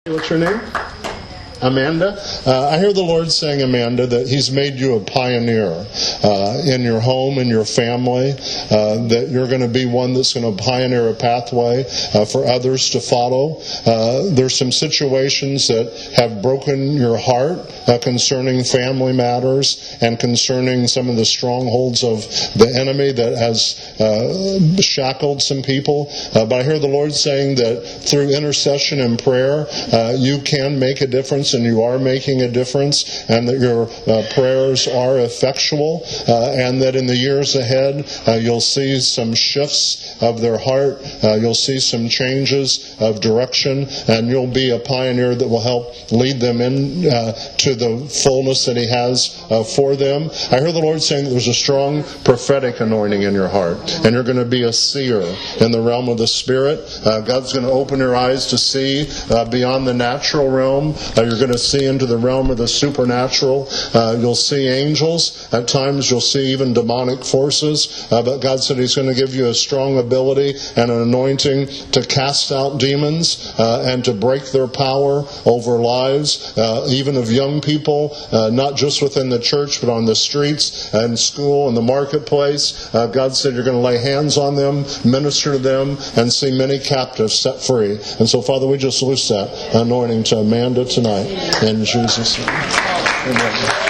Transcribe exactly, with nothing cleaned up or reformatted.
What's your name? Amanda? Uh, I hear the Lord saying, Amanda, that He's made you a pioneer uh, in your home, in your family, uh, that you're going to be one that's going to pioneer a pathway uh, for others to follow. Uh, there's some situations that have broken your heart uh, concerning family matters and concerning some of the strongholds of the enemy that has uh, shackled some people. Uh, but I hear the Lord saying that through intercession and prayer, uh, you can make a difference, and you are making a difference, and that your uh, prayers are effectual, uh, and that in the years ahead uh, you'll see some shifts of their heart, uh, you'll see some changes of direction, and you'll be a pioneer that will help lead them in uh, to the fullness that He has uh, for them. I hear the Lord saying that there's a strong prophetic anointing in your heart, and you're going to be a seer in the realm of the Spirit. Uh, God's going to open your eyes to see uh, beyond the natural realm. Uh, you're going to see into the realm of the supernatural. Uh, you'll see angels. At times you'll see even demonic forces. Uh, but God said He's going to give you a strong ability and an anointing to cast out demons uh, and to break their power over lives, uh, even of young people, uh, not just within the church, but on the streets and school and the marketplace. Uh, God said you're going to lay hands on them, minister to them, and see many captives set free. And so, Father, we just loose that anointing to Amanda tonight. In Jesus' name. Amen.